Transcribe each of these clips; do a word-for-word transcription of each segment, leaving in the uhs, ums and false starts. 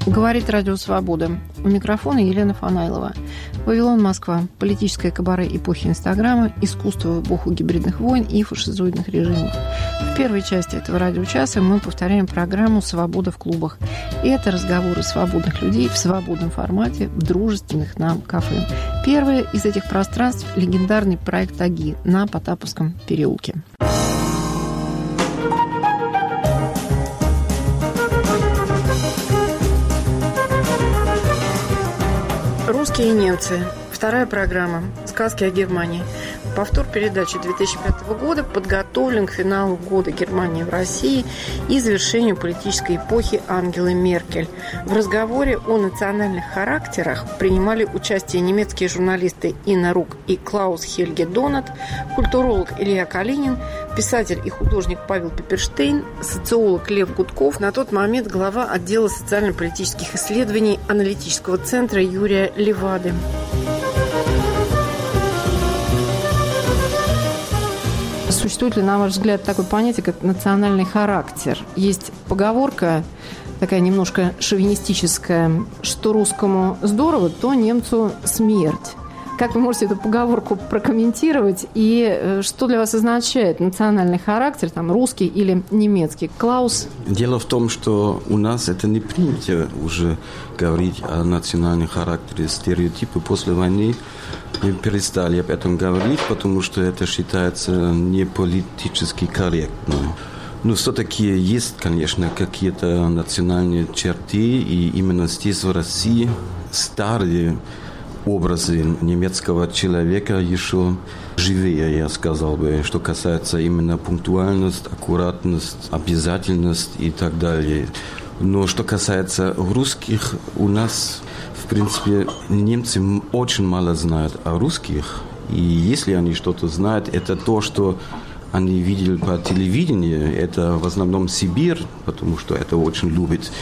Говорит Радио Свобода. У микрофона Елена Фанайлова. Вавилон, Москва. Политическое кабаре эпохи Инстаграма, искусство в эпоху гибридных войн и фашизоидных режимов. В первой части этого радиочаса мы повторяем программу «Свобода в клубах». И это разговоры свободных людей в свободном формате в дружественных нам кафе. Первое из этих пространств – легендарный проект «Аги» на Потаповском переулке. «Русские и немцы». Вторая программа «Сказки о Германии». Повтор передачи две тысячи пятого года подготовлен к финалу года Германии в России и завершению политической эпохи Ангелы Меркель. В разговоре о национальных характерах принимали участие немецкие журналисты Инна Рук и Клаус Хельге Донат, культуролог Илья Калинин, писатель и художник Павел Пепперштейн, социолог Лев Гудков, на тот момент глава отдела социально-политических исследований аналитического центра Юрия Левады. Существует ли, на ваш взгляд, такое понятие, как национальный характер? Есть поговорка, такая немножко шовинистическая, что русскому здорово, то немцу смерть. Как вы можете эту поговорку прокомментировать? И что для вас означает национальный характер, там, русский или немецкий? Клаус? Дело в том, что у нас это не принято уже говорить о национальном характере. Стереотипы после войны мы перестали об этом говорить, потому что это считается не политически корректно. Но все-таки есть, конечно, какие-то национальные черты, и именно здесь, в России, старые образы немецкого человека еще живее, я сказал бы, что касается именно пунктуальность, аккуратность, обязательность и так далее. Но что касается русских, у нас, в принципе, немцы очень мало знают о русских. И если они что-то знают, это то, что они видели по телевидению. Это в основном Сибирь, потому что это очень любят.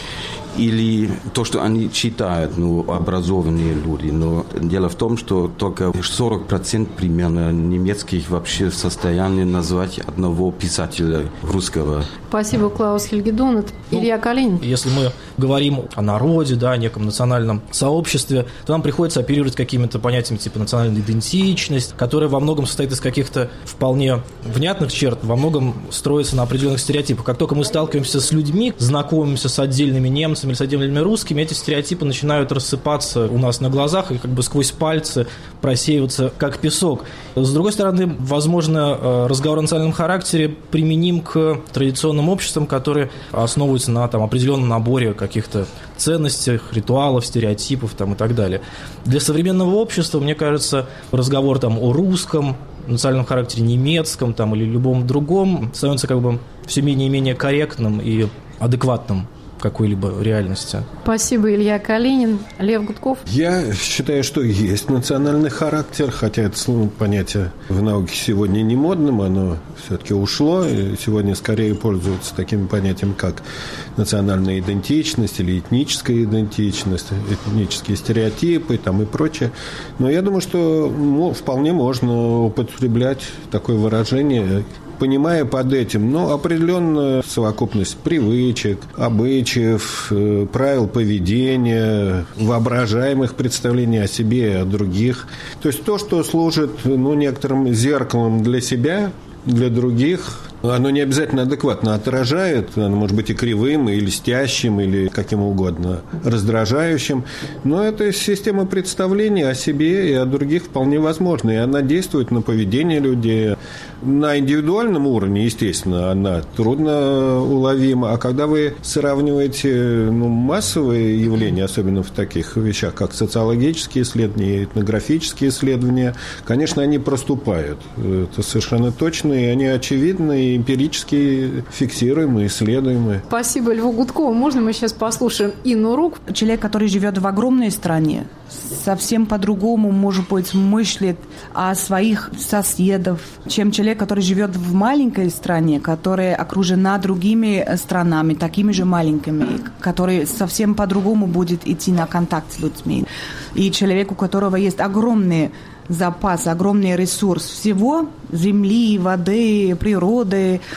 Или то, что они читают, ну, образованные люди. Но дело в том, что только сорок процентов примерно немецких вообще в состоянии назвать одного писателя русского. Спасибо, Клаус Хельге Донат. Ну, Илья Калинин. Если мы говорим о народе, да, о неком национальном сообществе, то нам приходится оперировать какими-то понятиями типа национальная идентичность, которая во многом состоит из каких-то вполне внятных черт, во многом строится на определенных стереотипах. Как только мы сталкиваемся с людьми, знакомимся с отдельными немцами, или с отдельными русскими, эти стереотипы начинают рассыпаться у нас на глазах и как бы сквозь пальцы просеиваться, как песок. С другой стороны, возможно, разговор о национальном характере применим к традиционным обществам, которые основываются на там, определенном наборе каких-то ценностей, ритуалов, стереотипов там, и так далее. Для современного общества, мне кажется, разговор там, о русском, национальном характере немецком там, или любом другом становится как бы все менее и менее корректным и адекватным какой-либо реальности. Спасибо, Илья Калинин. Лев Гудков. Я считаю, что есть национальный характер, хотя это слово, понятие в науке сегодня не модным, оно все-таки ушло, и сегодня скорее пользуются такими понятиями, как национальная идентичность или этническая идентичность, этнические стереотипы там, и прочее. Но я думаю, что ну, вполне можно употреблять такое выражение, понимая под этим, ну, определенную совокупность привычек, обычаев, правил поведения, воображаемых представлений о себе и о других. То есть то, что служит, ну, некоторым зеркалом для себя, для других, оно не обязательно адекватно отражает, оно может быть и кривым, и льстящим, или каким угодно раздражающим, но эта система представлений о себе и о других вполне возможна, и она действует на поведение людей. На индивидуальном уровне, естественно, она трудно уловима, а когда вы сравниваете ну, массовые явления, особенно в таких вещах, как социологические исследования, этнографические исследования, конечно, они проступают. Это совершенно точно, и они очевидны, и эмпирически фиксируемы, исследуемы. Спасибо Льву Гудкову. Можно мы сейчас послушаем Инну Рук? Человек, который живет в огромной стране, совсем по-другому, может быть, мыслит о своих соседах, чем человек, который живет в маленькой стране, которая окружена другими странами, такими же маленькими, который совсем по-другому будет идти на контакт с людьми. И человек, у которого есть огромный запас, огромный ресурс всего, земли, воды, природы,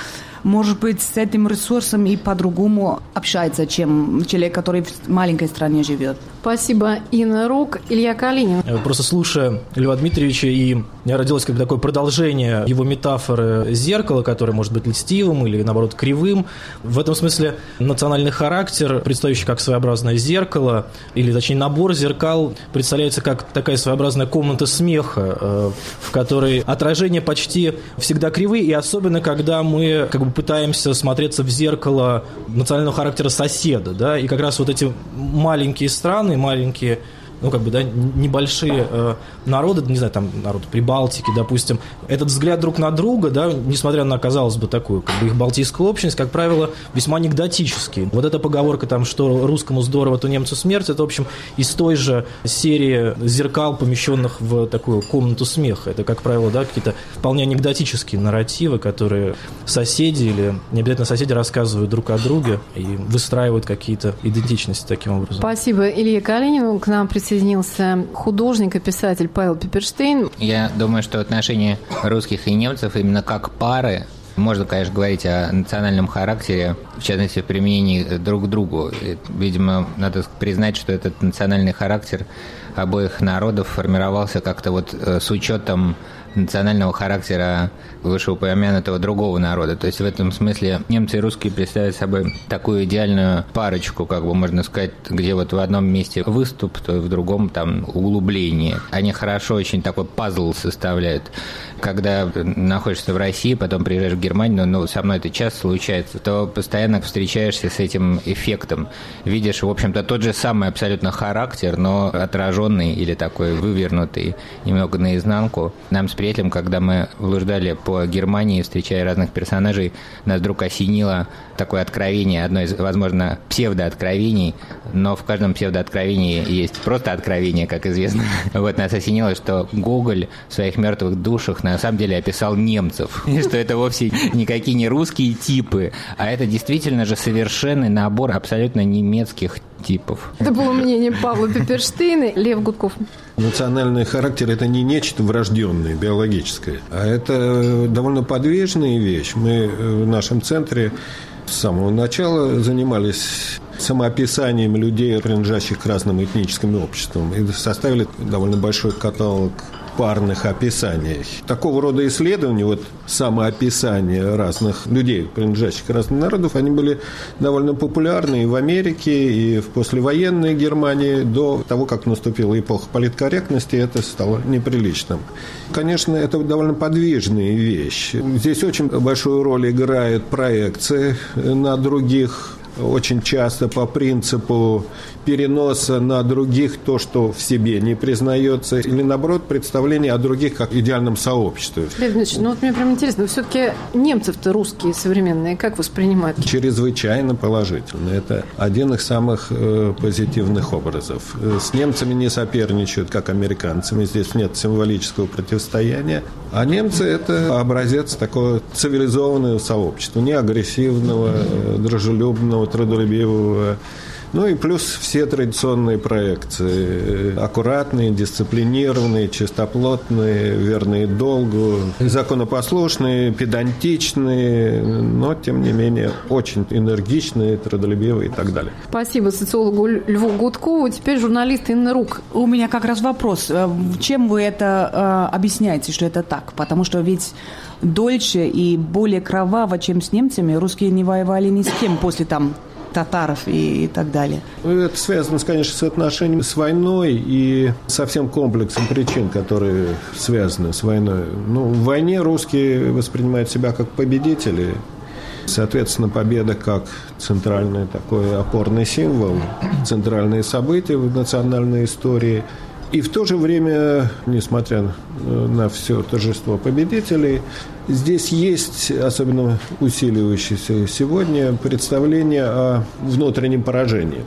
может быть, с этим ресурсом и по-другому общается, чем человек, который в маленькой стране живет. Спасибо, Инна Рук. Илья Калинин. Просто слушая Льва Дмитриевича, и у меня родилось как бы такое продолжение его метафоры зеркала, которое может быть льстивым или, наоборот, кривым. В этом смысле национальный характер, представляющий как своеобразное зеркало, или, точнее, набор зеркал, представляется как такая своеобразная комната смеха, в которой отражения почти всегда кривые, и особенно, когда мы как бы пытаемся смотреться в зеркало национального характера соседа, да, и как раз вот эти маленькие страны, маленькие, ну, как бы, да, небольшие э, народы, не знаю, там, народ Прибалтики, допустим, этот взгляд друг на друга, да, несмотря на, казалось бы, такую, как бы, их балтийскую общность, как правило, весьма анекдотический. Вот эта поговорка, там, что русскому здорово, то немцу смерть, это, в общем, из той же серии зеркал, помещенных в такую комнату смеха. Это, как правило, да, какие-то вполне анекдотические нарративы, которые соседи или не обязательно соседи рассказывают друг о друге и выстраивают какие-то идентичности таким образом. Спасибо Илье Калинину. К нам присоединился художник и писатель Павел Пиперштейн. Я думаю, что отношения русских и немцев именно как пары, можно, конечно, говорить о национальном характере, в частности, в применении друг к другу. И, видимо, надо признать, что этот национальный характер обоих народов формировался как-то вот с учетом национального характера вышеупомянутого другого народа. То есть в этом смысле немцы и русские представляют собой такую идеальную парочку, как бы можно сказать, где вот в одном месте выступ, то в другом там углубление. Они хорошо очень такой пазл составляют. Когда находишься в России, потом приезжаешь в Германию, ну, со мной это часто случается, то постоянно встречаешься с этим эффектом. Видишь, в общем-то, тот же самый абсолютно характер, но отраженный или такой вывернутый немного наизнанку. Нам с приятелем, когда мы блуждали по Германии, встречая разных персонажей, нас вдруг осенило такое откровение, одно из, возможно, псевдооткровений, но в каждом псевдооткровении есть просто откровение, как известно. Вот нас осенило, что Гоголь в своих «Мертвых душах» на самом деле описал немцев, и что это вовсе никакие не русские типы, а это действительно же совершенный набор абсолютно немецких типов. Это было мнение Павла Пиперштейна. Лев Гудков. Национальный характер – это не нечто врожденное, биологическое, а это довольно подвижная вещь. Мы в нашем центре с самого начала занимались самоописанием людей, принадлежащих к разным этническим обществам, и составили довольно большой каталог парных описаний. Такого рода исследования, вот самоописания разных людей, принадлежащих к разным народам, они были довольно популярны и в Америке, и в послевоенной Германии. До того, как наступила эпоха политкорректности, это стало неприличным. Конечно, это довольно подвижная вещь. Здесь очень большую роль играет проекция на других. Очень часто по принципу переноса на других то, что в себе не признается, или, наоборот, представление о других как идеальном сообществе. Лев Дмитриевич, ну вот мне прям интересно, все-таки немцев-то русские современные как воспринимают? Чрезвычайно положительно. Это один из самых э, позитивных образов. С немцами не соперничают, как американцами. Здесь нет символического противостояния. А немцы – это образец такого цивилизованного сообщества, не агрессивного, дружелюбного, трудолюбивого. Ну и плюс все традиционные проекции. Аккуратные, дисциплинированные, чистоплотные, верные долгу, законопослушные, педантичные, но, тем не менее, очень энергичные, трудолюбивые и так далее. Спасибо социологу Льву Гудкову. Теперь журналист Инна Рук. У меня как раз вопрос. Чем вы это э, объясняете, что это так? Потому что ведь дольше и более кроваво, чем с немцами, русские не воевали ни с кем после там татаров и, и так далее. Это связано, конечно, с отношением с войной и со всем комплексом причин, которые связаны с войной. Ну, в войне русские воспринимают себя как победители. Соответственно, победа как центральный такой опорный символ, центральные события в национальной истории. И в то же время, несмотря на все торжество победителей, здесь есть, особенно усиливающееся сегодня, представление о внутреннем поражении.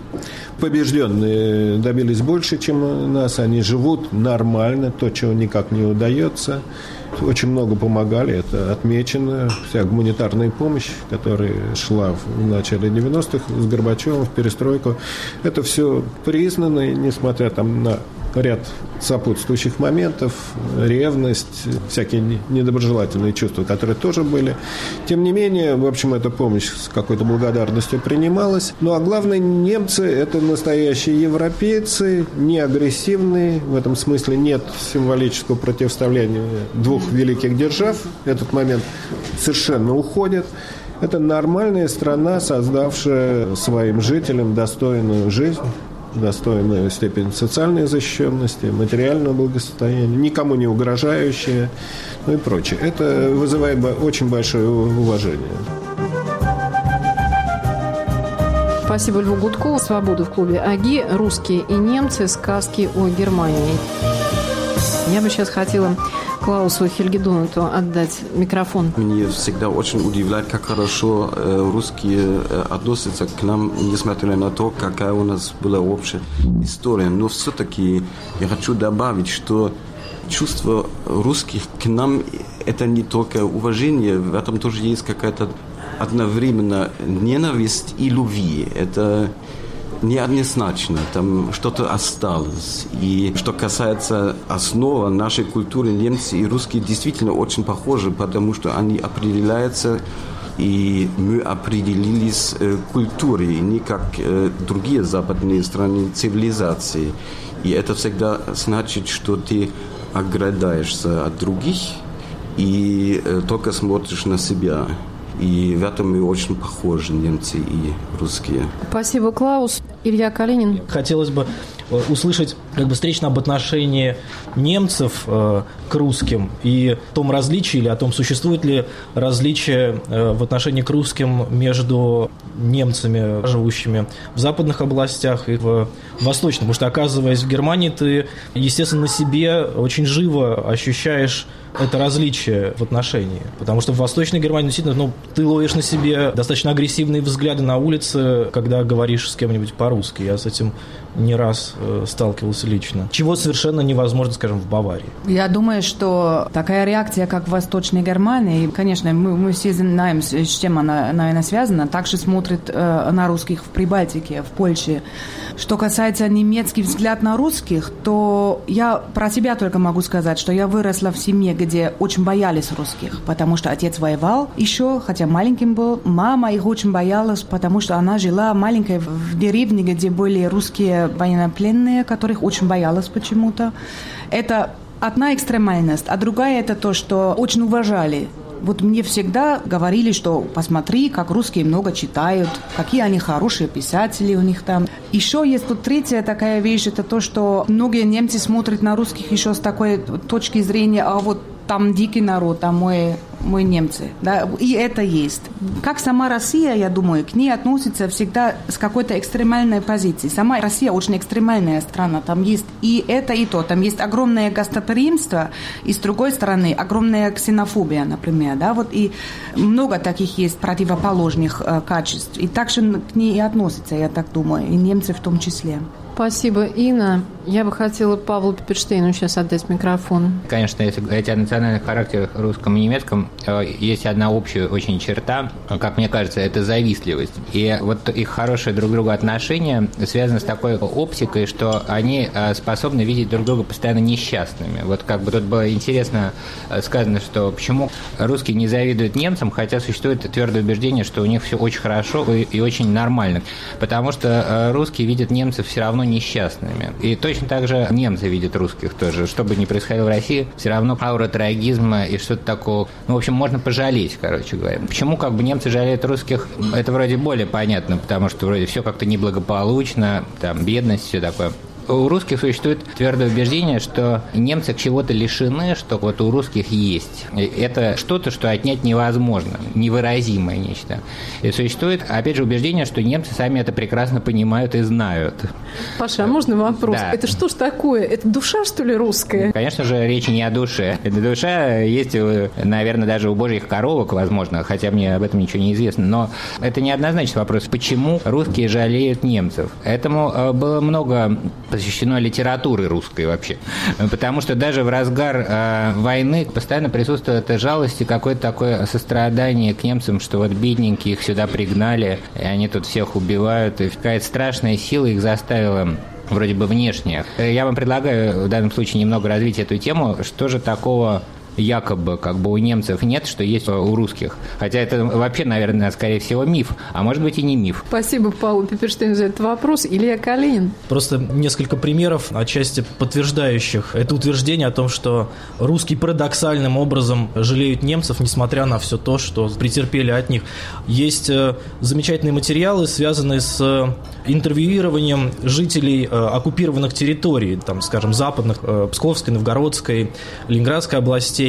Побежденные добились больше, чем нас, они живут нормально, то, чего никак не удается. Очень много помогали, это отмечено. Вся гуманитарная помощь, которая шла в начале девяностых с Горбачевым в перестройку, это все признано, несмотря там на ряд сопутствующих моментов, ревность, всякие недоброжелательные чувства, которые тоже были. Тем не менее, в общем, эта помощь с какой-то благодарностью принималась. Ну, а главное, немцы – это настоящие европейцы, не агрессивные. В этом смысле нет символического противостояния двух великих держав. Этот момент совершенно уходит. Это нормальная страна, создавшая своим жителям достойную жизнь, достойную степень социальной защищенности, материального благосостояния, никому не угрожающая, ну и прочее. Это вызывает очень большое уважение. Спасибо Льву Гудкову. «Свобода в клубе АГИ. Русские и немцы. Сказки о Германии». Я бы сейчас хотела Клаусу Хельгедонату отдать микрофон. Меня всегда очень удивляет, как хорошо э, русские э, относятся к нам, несмотря на то, какая у нас была общая история. Но все-таки я хочу добавить, что чувство русских к нам – это не только уважение, в этом тоже есть какая-то одновременно ненависть и любви. Это неоднозначно, там что-то осталось. И что касается основы нашей культуры, немцы и русские действительно очень похожи, потому что они определяются, и мы определились э, культурой, не как э, другие западные страны цивилизации. И это всегда значит, что ты ограждаешься от других и э, только смотришь на себя. И в этом мы очень похожи, немцы и русские. Спасибо, Клаус. Илья Калинин. Хотелось бы услышать как бы встречно об отношении немцев э, к русским и о том различии, или о том, существует ли различие э, в отношении к русским между немцами, живущими в западных областях и в восточных. Потому что, оказываясь в Германии, ты, естественно, на себе очень живо ощущаешь это различие в отношении. Потому что в Восточной Германии действительно, ну, ты ловишь на себе достаточно агрессивные взгляды на улице, когда говоришь с кем-нибудь по-русски. Я с этим не раз э, сталкивался лично. Чего совершенно невозможно, скажем, в Баварии. Я думаю, что такая реакция, как в Восточной Германии, конечно, мы, мы все знаем, с чем она, наверное, связана, также смотрят э, на русских в Прибалтике, в Польше. Что касается немецких взгляд на русских, то я про себя только могу сказать, что я выросла в семье, где очень боялись русских, потому что отец воевал еще, хотя маленьким был. Мама их очень боялась, потому что она жила маленькой в деревне, где были русские военнопленные, которых очень боялась почему-то. Это одна экстремальность, а другая это то, что очень уважали. Вот мне всегда говорили, что посмотри, как русские много читают, какие они хорошие писатели у них там. Еще есть тут третья такая вещь, это то, что многие немцы смотрят на русских еще с такой точки зрения, а вот там дикий народ, а мы, мы немцы. Да? И это есть. Как сама Россия, я думаю, к ней относится всегда с какой-то экстремальной позиции. Сама Россия очень экстремальная страна. Там есть и это, и то. Там есть огромное гостеприимство, и с другой стороны огромная ксенофобия, например. Да? Вот и много таких есть противоположных э, качеств. И так же к ней и относятся, я так думаю, и немцы в том числе. Спасибо, Инна. Я бы хотела Павлу Пепельштейну сейчас отдать микрофон. Конечно, если говорить о национальных характерах русском и немецком, есть одна общая очень черта, как мне кажется, это завистливость. И вот их хорошее друг к другу отношение связано с такой оптикой, что они способны видеть друг друга постоянно несчастными. Вот как бы тут было интересно сказано, что почему русские не завидуют немцам, хотя существует твердое убеждение, что у них все очень хорошо и, и очень нормально. Потому что русские видят немцев все равно несчастными. И точно так же немцы видят русских тоже. Что бы ни происходило в России, все равно аура трагизма и что-то такого. Ну, в общем, можно пожалеть, короче говоря. Почему как бы немцы жалеют русских, это вроде более понятно, потому что вроде все как-то неблагополучно, там, бедность, все такое. У русских существует твердое убеждение, что немцы чего-то лишены, что вот у русских есть. Это что-то, что отнять невозможно, невыразимое нечто. И существует, опять же, убеждение, что немцы сами это прекрасно понимают и знают. Паша, а можно вопрос? Да. Это что ж такое? Это душа, что ли, русская? Конечно же, речь не о душе. Эта душа есть, наверное, даже у божьих коровок, возможно, хотя мне об этом ничего не известно. Но это неоднозначный вопрос. Почему русские жалеют немцев? Этому было много посвящено литературе русской вообще. Потому что даже в разгар э, войны постоянно присутствует эта жалость и какое-то такое сострадание к немцам, что вот бедненькие их сюда пригнали, и они тут всех убивают, и какая-то страшная сила их заставила вроде бы внешних. Я вам предлагаю в данном случае немного развить эту тему. Что же такого якобы как бы у немцев нет, что есть у русских? Хотя это вообще, наверное, скорее всего миф, а может быть и не миф. Спасибо, Павел Пиперштейн, за этот вопрос. Илья Калинин. Просто несколько примеров, отчасти подтверждающих это утверждение о том, что русские парадоксальным образом жалеют немцев, несмотря на все то, что претерпели от них. Есть замечательные материалы, связанные с интервьюированием жителей оккупированных территорий, там, скажем, западных, Псковской, Новгородской, Ленинградской областей.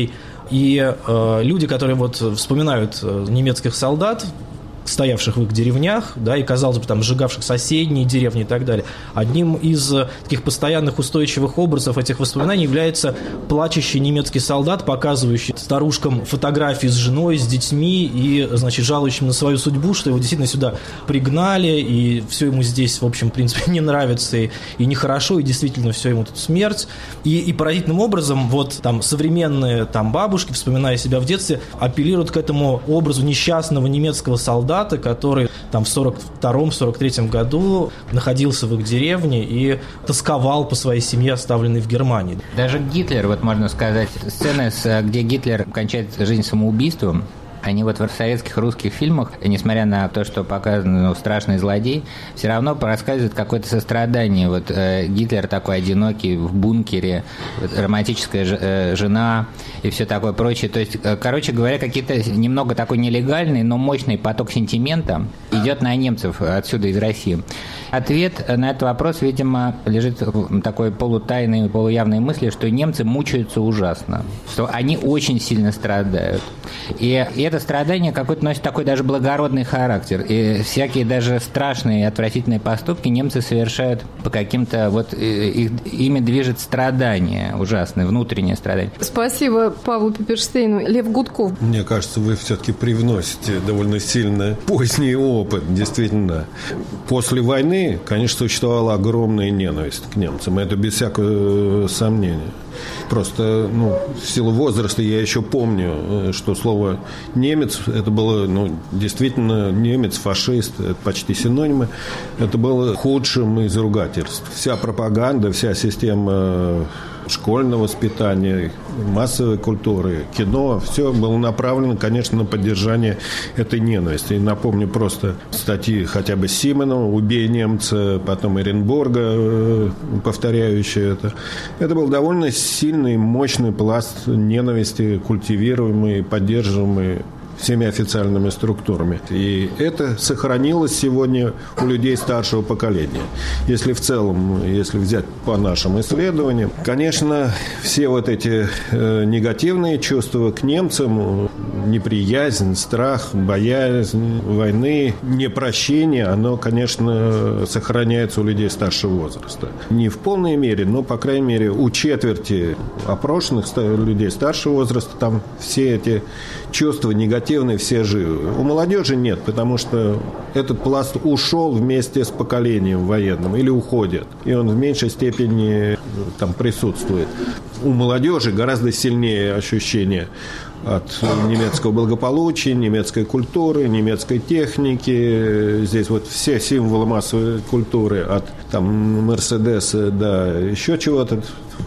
И э, люди, которые вот вспоминают немецких солдат, стоявших в их деревнях, да, и, казалось бы, там, сжигавших соседние деревни и так далее. Одним из таких постоянных устойчивых образов этих воспоминаний является плачущий немецкий солдат, показывающий старушкам фотографии с женой, с детьми и, значит, жалующим на свою судьбу, что его действительно сюда пригнали, и все ему здесь, в общем, в принципе, не нравится, и, и нехорошо, и действительно все ему тут смерть. И, и поразительным образом вот там современные там бабушки, вспоминая себя в детстве, апеллируют к этому образу несчастного немецкого солдата, который там в сорок втором — сорок третьем году находился в их деревне и тосковал по своей семье, оставленной в Германии. Даже Гитлер, вот можно сказать, сцены, где Гитлер кончает жизнь самоубийством, они вот в советских русских фильмах, несмотря на то, что показан ну, страшный злодей, все равно рассказывает какое-то сострадание. Вот э, Гитлер такой одинокий в бункере, вот, романтическая ж, э, жена и все такое прочее. То есть, э, короче говоря, какие-то немного такой нелегальный, но мощный поток сентимента идет на немцев отсюда, из России. Ответ на этот вопрос, видимо, лежит в такой полутайной, полуявной мысли, что немцы мучаются ужасно, что они очень сильно страдают. И, и это страдание какой-то носит такой даже благородный характер. И всякие даже страшные и отвратительные поступки немцы совершают по каким-то... Вот их, ими движет страдание ужасное, внутреннее страдание. Спасибо Павлу Пиперштейну. Лев Гудков. Мне кажется, вы все-таки привносите довольно сильно поздний опыт. Действительно, после войны, конечно, существовала огромная ненависть к немцам. Это без всякого сомнения. Просто, ну, в силу возраста я еще помню, что слово «немец» это было, ну, действительно, немец, фашист, это почти синонимы. Это было худшим из ругательств. Вся пропаганда, вся система школьного воспитания, массовой культуры, кино, все было направлено, конечно, на поддержание этой ненависти. И напомню просто статьи хотя бы Симонова «Убей немца», потом Эренбурга, повторяющие это. Это был довольно сильный, мощный пласт ненависти, культивируемый, поддерживаемый всеми официальными структурами. И это сохранилось сегодня у людей старшего поколения. Если в целом, если взять по нашим исследованиям, конечно, все вот эти э, негативные чувства к немцам, неприязнь, страх, боязнь войны, непрощение, оно, конечно, сохраняется у людей старшего возраста. Не в полной мере, но, по крайней мере, у четверти опрошенных людей старшего возраста там все эти чувства негативные все живы. У молодежи нет, потому что этот пласт ушел вместе с поколением военным или уходит, и он в меньшей степени там присутствует. У молодежи гораздо сильнее ощущение от немецкого благополучия, немецкой культуры, немецкой техники. Здесь вот все символы массовой культуры, от там Мерседеса до еще чего-то,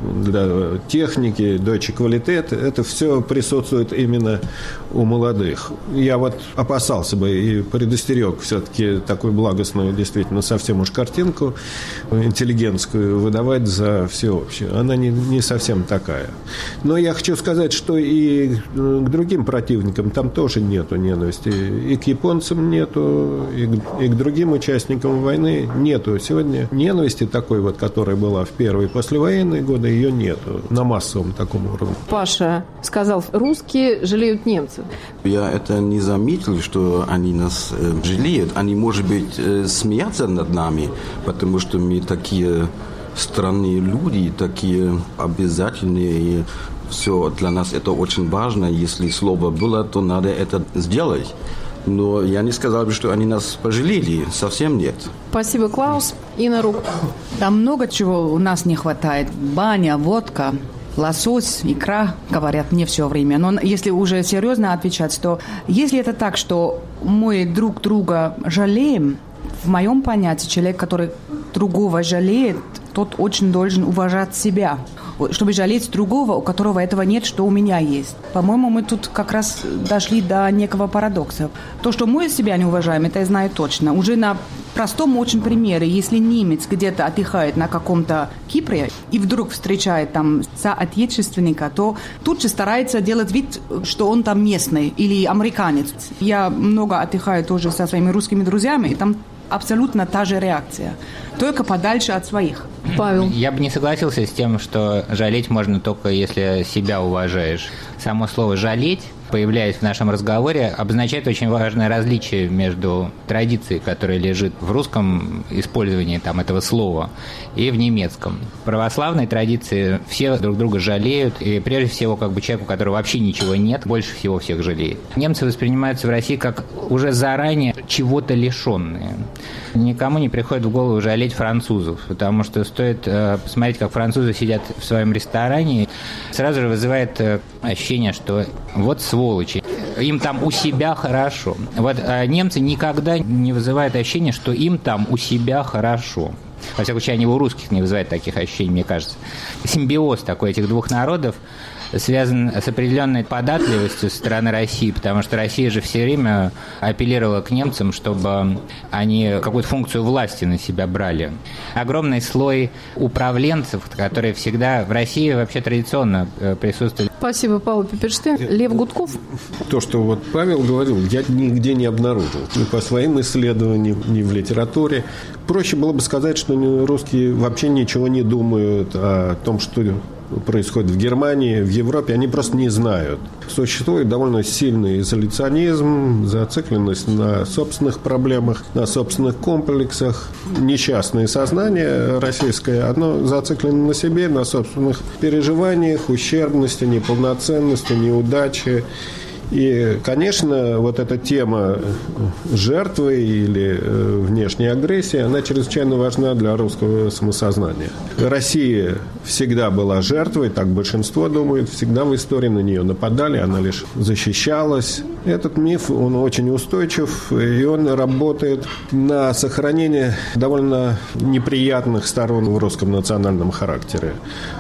для техники, Deutsche Qualität, это все присутствует именно у молодых. Я вот опасался бы и предостерег все-таки такую благостную, действительно, совсем уж картинку интеллигентскую выдавать за всеобщую. Она не, не совсем такая. Но я хочу сказать, что и к другим противникам там тоже нету ненависти. И к японцам нету, и к, и к другим участникам войны нету. Сегодня ненависти такой вот, которая была в первые послевоенные годы, ее нету на массовом таком уровне. Паша сказал, русские жалеют немцев. Я это не заметил, что они нас э, жалеют. Они, может быть, э, смеются над нами, потому что мы такие странные люди, такие обязательные. И все для нас это очень важно. Если слово было, то надо это сделать. Но я не сказал бы, что они нас пожалели. Совсем нет. Спасибо, Клаус. Инна Рук. Там много чего у нас не хватает. Баня, водка, лосось, икра, говорят мне все время. Но если уже серьезно отвечать, то если это так, что мы друг друга жалеем, в моем понятии человек, который другого жалеет, тот очень должен уважать себя, чтобы жалеть другого, у которого этого нет, что у меня есть. По-моему, мы тут как раз дошли до некого парадокса. То, что мы себя не уважаем, это я знаю точно. Уже на простом очень примере, если немец где-то отдыхает на каком-то Кипре и вдруг встречает там соотечественника, то тут же старается делать вид, что он там местный или американец. Я много отдыхаю тоже со своими русскими друзьями, и там абсолютно та же реакция, только подальше от своих. Павел. Я бы не согласился с тем, что жалеть можно только если себя уважаешь. Само слово «жалеть», появляясь в нашем разговоре, обозначает очень важное различие между традицией, которая лежит в русском использовании там, этого слова, и в немецком. В православной традиции все друг друга жалеют, и прежде всего как бы человек, у которого вообще ничего нет, больше всего всех жалеет. Немцы воспринимаются в России как уже заранее чего-то лишенные. Никому не приходит в голову жалеть французов, потому что стоит э, посмотреть, как французы сидят в своем ресторане, сразу же вызывает э, ощущение, что вот сволочи, им там у себя хорошо. Вот а немцы никогда не вызывают ощущение, что им там у себя хорошо. Во всяком случае, они у русских не вызывают таких ощущений, мне кажется. Симбиоз такой этих двух народов связан с определенной податливостью со стороны России, потому что Россия же все время апеллировала к немцам, чтобы они какую-то функцию власти на себя брали. Огромный слой управленцев, которые всегда в России вообще традиционно присутствуют. Спасибо, Павел Пепперштейн. Лев Гудков. То, что вот Павел говорил, я нигде не обнаружил. Ни по своим исследованиям, ни в литературе. Проще было бы сказать, что русские вообще ничего не думают о том, что происходит в Германии, в Европе, они просто не знают. Существует довольно сильный изоляционизм, зацикленность на собственных проблемах, на собственных комплексах. Несчастное сознание российское, оно зациклено на себе, на собственных переживаниях, ущербности, неполноценности, неудачи. И, конечно, вот эта тема жертвы или внешней агрессии, она чрезвычайно важна для русского самосознания. Россия всегда была жертвой, так большинство думает, всегда в истории на нее нападали, она лишь защищалась. Этот миф, он очень устойчив, и он работает на сохранение довольно неприятных сторон в русском национальном характере.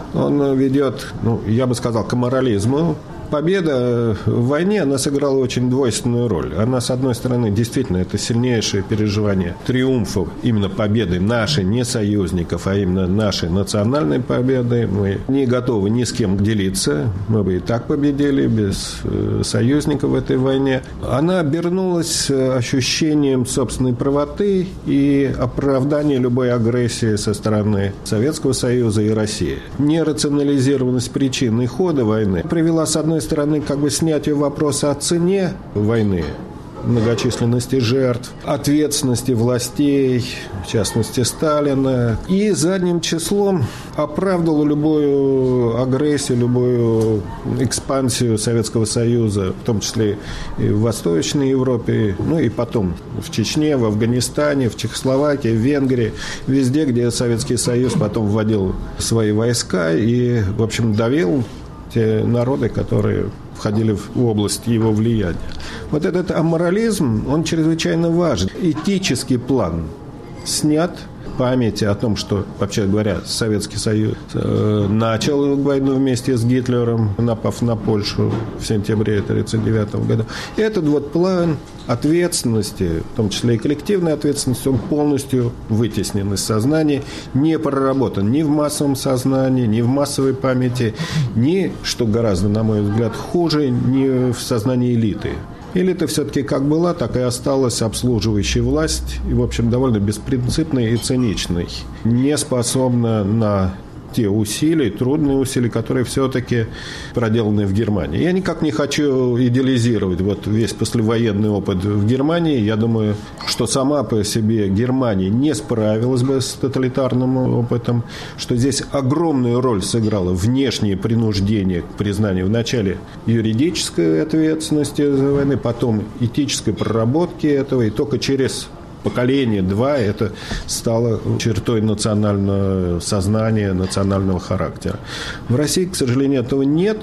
Он ведет, ну, я бы сказал, к аморализму. Победа в войне, она сыграла очень двойственную роль. Она, с одной стороны, действительно, это сильнейшее переживание триумфов именно победы нашей, не союзников, а именно нашей национальной победы. Мы не готовы ни с кем делиться. Мы бы и так победили без союзников в этой войне. Она обернулась ощущением собственной правоты и оправдания любой агрессии со стороны Советского Союза и России. Нерационализированность причин и хода войны привела, с одной стороны, как бы снятию вопроса о цене войны, многочисленности жертв, ответственности властей, в частности Сталина, и задним числом оправдывал любую агрессию, любую экспансию Советского Союза, в том числе и в Восточной Европе, ну и потом в Чечне, в Афганистане, в Чехословакии, в Венгрии, везде, где Советский Союз потом вводил свои войска и, в общем, давил те народы, которые входили в область его влияния. Вот этот аморализм, он чрезвычайно важен. Этический план снят, памяти о том, что, вообще говоря, Советский Союз э, начал войну вместе с Гитлером, напав на Польшу в сентябре тысяча девятьсот тридцать девятого года. И этот вот план ответственности, в том числе и коллективной ответственности, он полностью вытеснен из сознания, не проработан ни в массовом сознании, ни в массовой памяти, ни, что гораздо, на мой взгляд, хуже, ни в сознании элиты. Элита все-таки как была, так и осталась обслуживающей власть и, в общем, довольно беспринципной и циничной, не способна на те усилия, трудные усилия, которые все-таки проделаны в Германии. Я никак не хочу идеализировать вот весь послевоенный опыт в Германии. Я думаю, что сама по себе Германия не справилась бы с тоталитарным опытом, что здесь огромную роль сыграло внешнее принуждение к признанию вначале юридической ответственности за войну, потом этической проработки этого, и только через поколение, два, это стало чертой национального сознания, национального характера. В России, к сожалению, этого нет.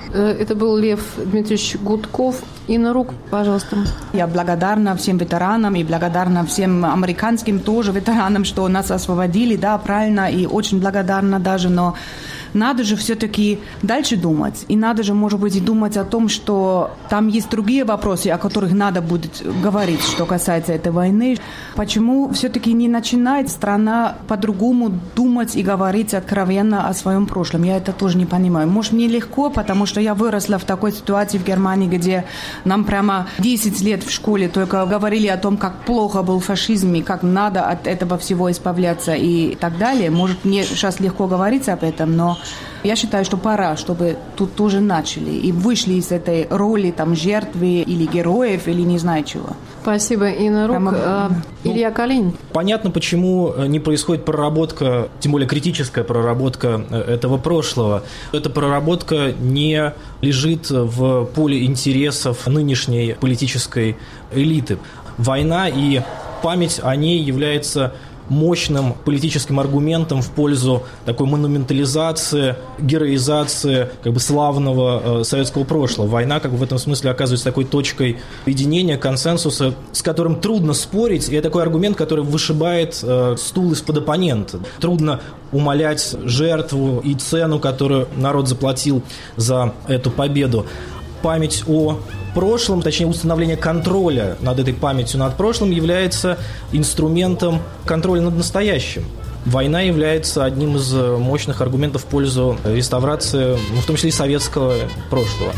Это был Лев Дмитриевич Гудков. Инна Рук, пожалуйста. Я благодарна всем ветеранам и благодарна всем американским тоже ветеранам, что нас освободили, да, правильно, и очень благодарна даже, но надо же все-таки дальше думать. И надо же, может быть, и думать о том, что там есть другие вопросы, о которых надо будет говорить, что касается этой войны. Почему все-таки не начинает страна по-другому думать и говорить откровенно о своем прошлом? Я это тоже не понимаю. Может, мне легко, потому что я выросла в такой ситуации в Германии, где нам прямо десять лет в школе только говорили о том, как плохо был фашизм и как надо от этого всего избавляться и так далее. Может, мне сейчас легко говорить об этом, но я считаю, что пора, чтобы тут тоже начали и вышли из этой роли там жертвы или героев, или не знаю чего. Спасибо, Инна Рук. Прямо... А, Илья Калинин. Понятно, почему не происходит проработка, тем более критическая проработка этого прошлого. Эта проработка не лежит в поле интересов нынешней политической элиты. Война и память о ней является мощным политическим аргументом в пользу такой монументализации, героизации как бы славного э, советского прошлого. Война как бы в этом смысле оказывается такой точкой единения, консенсуса, с которым трудно спорить, и это такой аргумент, который вышибает э, стул из-под оппонента. Трудно умалять жертву и цену, которую народ заплатил за эту победу. Память о прошлом, точнее установление контроля над этой памятью над прошлым является инструментом контроля над настоящим. Война является одним из мощных аргументов в пользу реставрации, ну, в том числе и советского прошлого.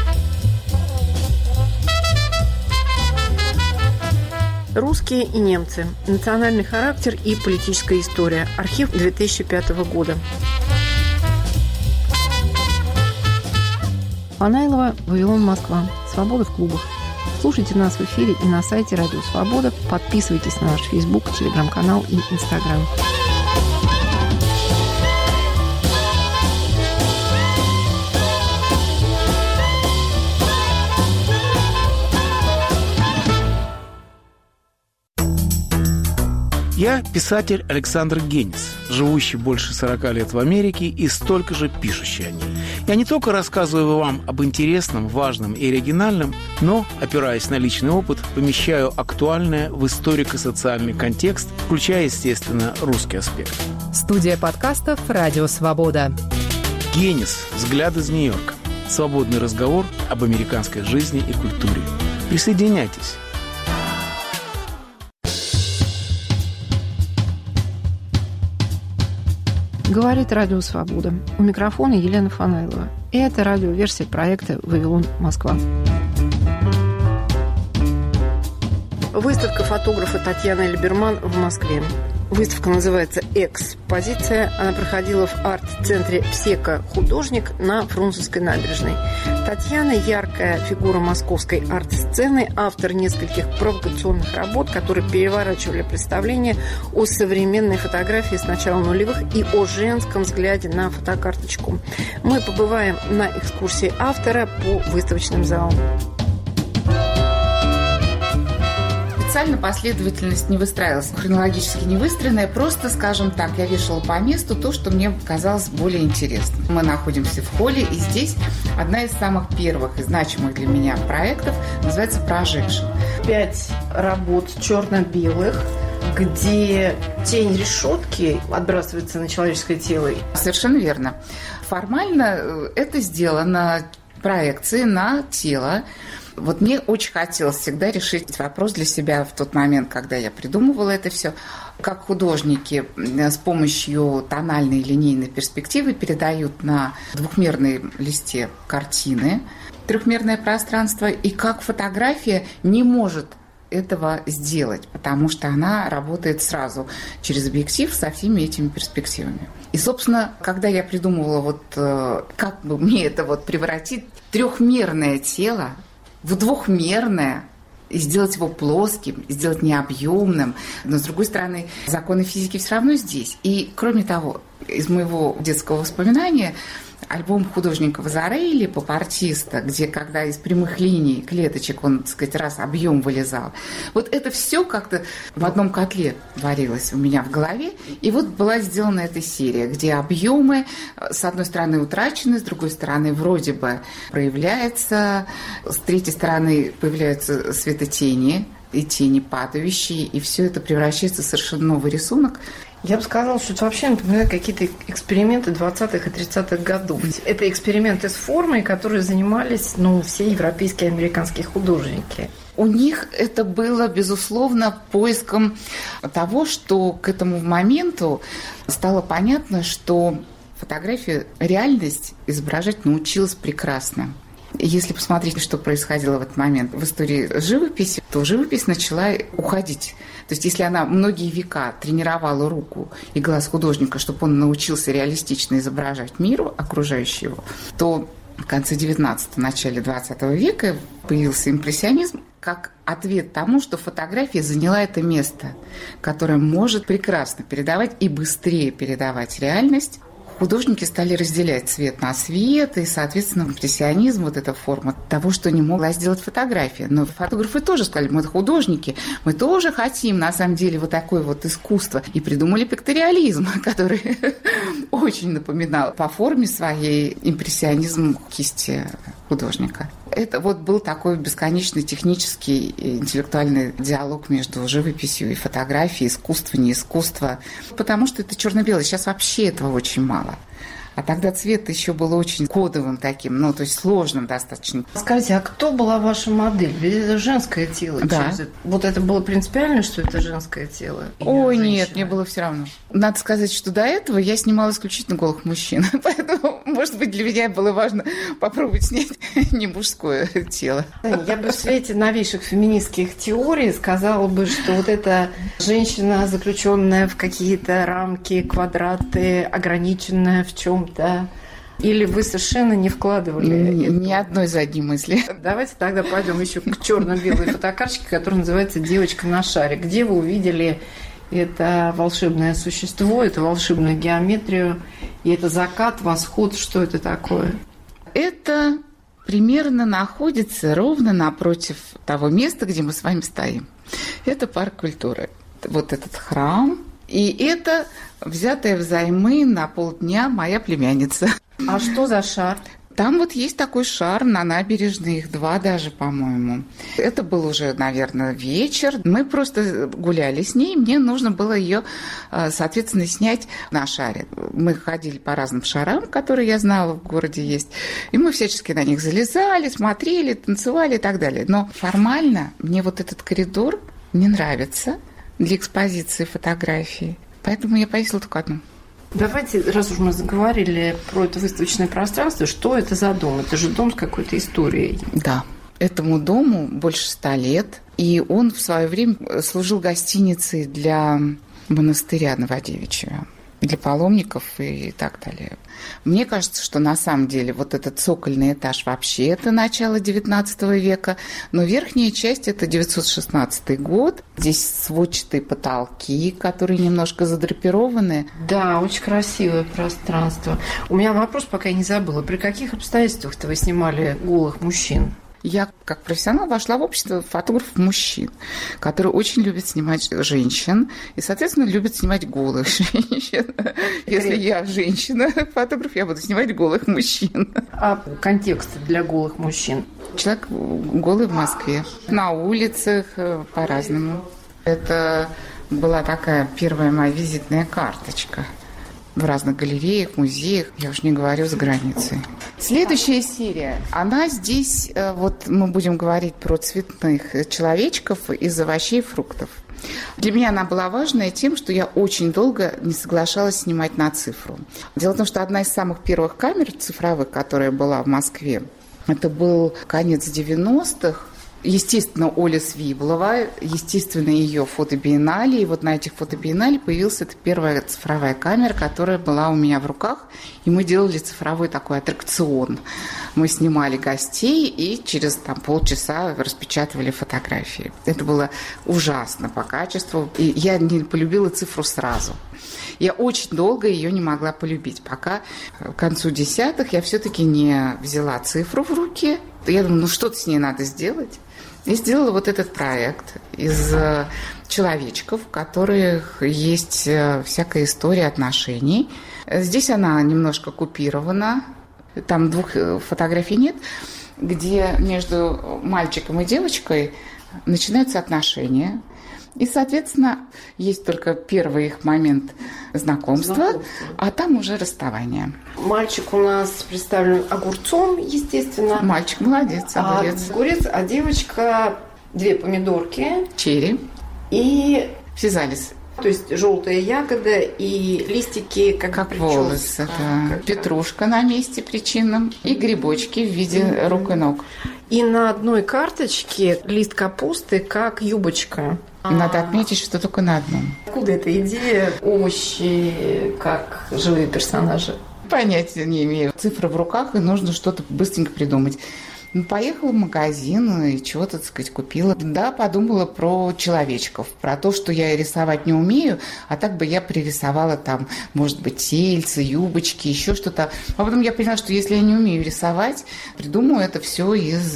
Русские и немцы. Национальный характер и политическая история. Архив две тысячи пятого года. Фанайлова, Вавилон, Москва. Свобода в клубах. Слушайте нас в эфире и на сайте Радио Свобода. Подписывайтесь на наш Фейсбук, Телеграм-канал и Инстаграм. Я писатель Александр Генис, живущий больше сорока лет в Америке и столько же пишущий о ней. Я не только рассказываю вам об интересном, важном и оригинальном, но, опираясь на личный опыт, помещаю актуальное в историко-социальный контекст, включая, естественно, русский аспект. Студия подкастов «Радио Свобода». Генис. Взгляд из Нью-Йорка. Свободный разговор об американской жизни и культуре. Присоединяйтесь. Говорит Радио Свобода. У микрофона Елена Фанайлова. И это радиоверсия проекта «Вавилон, Москва». Выставка фотографа Татьяны Либерман в Москве. Выставка называется «Экспозиция». Она проходила в арт-центре «Всека. Художник» на Фрунзенской набережной. Татьяна – яркая фигура московской арт-сцены, автор нескольких провокационных работ, которые переворачивали представление о современной фотографии с начала нулевых и о женском взгляде на фотокарточку. Мы побываем на экскурсии автора по выставочным залам. Специально последовательность не выстраивалась, хронологически не выстроенная, просто, скажем так, я вешала по месту то, что мне казалось более интересным. Мы находимся в холле, и здесь одна из самых первых и значимых для меня проектов называется «Projection». Пять работ черно-белых, где тень решетки отбрасывается на человеческое тело. Совершенно верно. Формально это сделано проекцией на тело. Вот мне очень хотелось всегда решить вопрос для себя в тот момент, когда я придумывала это все. Как художники с помощью тональной и линейной перспективы передают на двухмерном листе картины трехмерное пространство, и как фотография не может этого сделать, потому что она работает сразу через объектив со всеми этими перспективами. И, собственно, когда я придумывала, вот, как бы мне это вот превратить трехмерное тело в двухмерное, и сделать его плоским, сделать необъемным. Но, с другой стороны, законы физики все равно здесь. И, кроме того, из моего детского воспоминания альбом художника Вазарелли «Поп-артиста», где когда из прямых линий клеточек он, так сказать, раз объем вылезал. Вот это все как-то в одном котле варилось у меня в голове. И вот была сделана эта серия, где объемы, с одной стороны, утрачены, с другой стороны, вроде бы проявляется, с третьей стороны, появляются светотени и тени падающие, и все это превращается в совершенно новый рисунок. Я бы сказала, что это вообще напоминает какие-то эксперименты двадцатых и тридцатых годов. Это эксперименты с формой, которые занимались, ну, все европейские и американские художники. У них это было, безусловно, поиском того, что к этому моменту стало понятно, что фотография реальность изображать научилась прекрасно. Если посмотреть, что происходило в этот момент в истории живописи, то живопись начала уходить. То есть если она многие века тренировала руку и глаз художника, чтобы он научился реалистично изображать мир окружающего, то в конце девятнадцатого, начале двадцатого века появился импрессионизм как ответ тому, что фотография заняла это место, которое может прекрасно передавать и быстрее передавать реальность. Художники стали разделять цвет на свет, и, соответственно, импрессионизм, вот эта форма того, что не могла сделать фотография. Но фотографы тоже сказали, мы художники, мы тоже хотим, на самом деле, вот такое вот искусство. И придумали пикториализм, который очень напоминал по форме своей импрессионизм кисти художника. Это вот был такой бесконечный технический и интеллектуальный диалог между живописью и фотографией, искусство, не искусство. Потому что это черно-белое. Сейчас вообще этого очень мало. А тогда цвет еще был очень кодовым таким, ну, то есть сложным достаточно. Скажите, а кто была ваша модель? Ведь это женское тело. Да. Через... Вот это было принципиально, что это женское тело? Ой, нет, мне было все равно. Надо сказать, что до этого я снимала исключительно голых мужчин. Поэтому, может быть, для меня было важно попробовать снять не мужское тело. Я бы в свете новейших феминистских теорий сказала бы, что вот эта женщина, заключенная в какие-то рамки, квадраты, ограниченная в чем да. Или вы совершенно не вкладывали? Ни, ни одной задней мысли. Давайте тогда пойдем еще к черно-белой фотокарточке, которая называется «Девочка на шаре». Где вы увидели это волшебное существо, эту волшебную геометрию, и это закат, восход, что это такое? Это примерно находится ровно напротив того места, где мы с вами стоим. Это парк культуры. Вот этот храм. И это взятая взаймы на полдня моя племянница. А что за шар? Там вот есть такой шар на набережной, их два даже, по-моему. Это был уже, наверное, вечер. Мы просто гуляли с ней, мне нужно было ее, соответственно, снять на шаре. Мы ходили по разным шарам, которые я знала в городе есть, и мы всячески на них залезали, смотрели, танцевали и так далее. Но формально мне вот этот коридор не нравится для экспозиции фотографий. Поэтому я повесила только одну. Давайте, раз уж мы заговорили про это выставочное пространство, что это за дом? Это же дом с какой-то историей. Да, этому дому больше ста лет. И он в свое время служил гостиницей для монастыря Новодевичьего, для паломников и так далее. Мне кажется, что на самом деле вот этот цокольный этаж вообще это начало девятнадцатого века, но верхняя часть это девятьсот шестнадцатый год. Здесь сводчатые потолки, которые немножко задрапированы. Да, очень красивое пространство. У меня вопрос, пока я не забыла. При каких обстоятельствах-то вы снимали голых мужчин? Я, как профессионал, вошла в общество фотографов-мужчин, которые очень любят снимать женщин и, соответственно, любят снимать голых женщин. Если я женщина-фотограф, я буду снимать голых мужчин. А контекст для голых мужчин? Человек голый в Москве, на улицах, по-разному. Это была такая первая моя визитная карточка. В разных галереях, музеях, я уж не говорю за границей. Следующая серия, она здесь, вот мы будем говорить про цветных человечков из овощей и фруктов. Для меня она была важная тем, что я очень долго не соглашалась снимать на цифру. Дело в том, что одна из самых первых камер цифровых, которая была в Москве, это был конец девяностых, Естественно, Оля Свиблова, естественно, ее фотобиеннале. И вот на этих фотобиеннале появилась эта первая цифровая камера, которая была у меня в руках. И мы делали цифровой такой аттракцион. Мы снимали гостей и через там, полчаса распечатывали фотографии. Это было ужасно по качеству. И я не полюбила цифру сразу. Я очень долго ее не могла полюбить, пока к концу десятых я все-таки не взяла цифру в руки. Я думаю, ну что-то с ней надо сделать. И сделала вот этот проект из человечков, в которых есть всякая история отношений. Здесь она немножко купирована, там двух фотографий нет, где между мальчиком и девочкой начинаются отношения. И, соответственно, есть только первый их момент знакомства, знакомства, а там уже расставание. Мальчик у нас представлен огурцом, естественно. Мальчик молодец, огурец. А, огурец, а девочка две помидорки. Черри. И физалис. То есть желтая ягода и листики, как, как волосы. Да. Как петрушка на месте причинном и грибочки в виде mm-hmm. рук и ног. И на одной карточке лист капусты, как юбочка. Надо отметить, что только на одном. Откуда эта идея? Овощи, как живые персонажи? Понятия не имею. Цифры в руках, и нужно что-то быстренько придумать. Ну, поехала в магазин и чего-то, так сказать, купила. Да, подумала про человечков, про то, что я рисовать не умею, а так бы я пририсовала там, может быть, тельцы, юбочки, еще что-то. А потом я поняла, что если я не умею рисовать, придумаю это все из